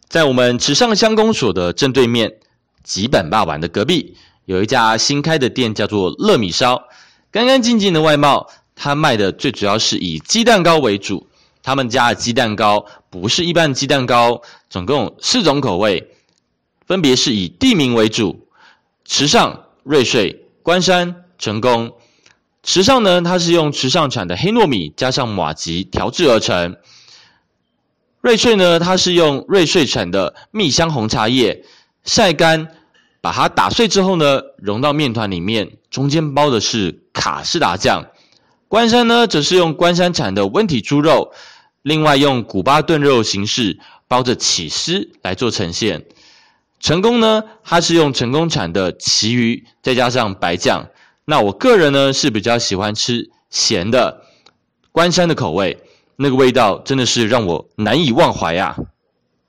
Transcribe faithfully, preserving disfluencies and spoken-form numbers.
在我们池上乡公所的正对面，吉本霸丸的隔壁，有一家新开的店叫做乐米烧，干干净净的外貌，它卖的最主要是以鸡蛋糕为主。他们家的鸡蛋糕不是一般的鸡蛋糕，总共有四种口味，分别是以地名为主，池上、瑞穗、关山、成功。池上呢，它是用池上产的黑糯米加上马吉调制而成。瑞穗呢，它是用瑞穗产的蜜香红茶叶晒干，把它打碎之后呢，融到面团里面，中间包的是卡士达酱。关山呢，则是用关山产的温体猪肉，另外用古巴炖肉形式包着起司来做呈现。成功呢，它是用成功产的旗鱼再加上白酱。那我个人呢是比较喜欢吃咸的关山的口味，那个味道真的是让我难以忘怀啊。